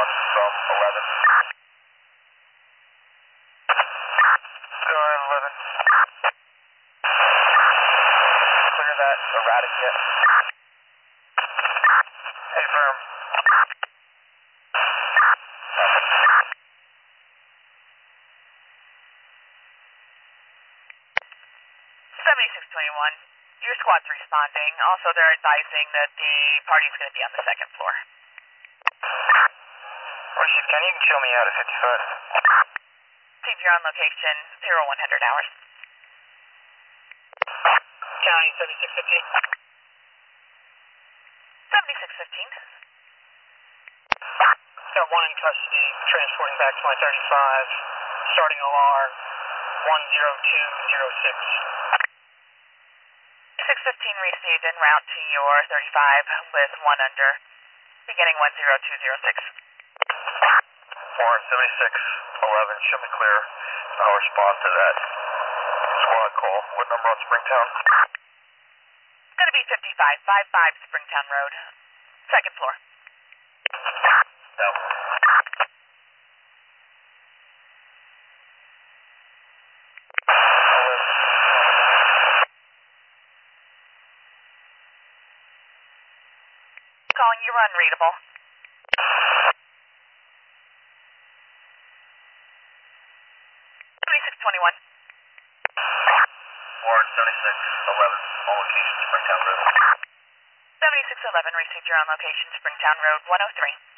response from 11. Go ahead, 11. Clear that erratic yet? Hey, firm. 7621. Your squad's responding. Also, they're advising that the party's going to be on the second floor. Rashid, can you show me out at 51st? Steve, you're on location, 0100 hours. County 7615. 7615. Got one in custody, transporting back to my 35, starting alarm 10206. 615 received en route to your 35 with one under, beginning 10206. Warren 7611, show me clear. I'll respond to that squad call. What number on Springtown? It's going to be 5555 Springtown Road, second floor. No. Calling you unreadable. 7621. Warren 7611, on location, Springtown Road. 7611 received your on location, Springtown Road 103.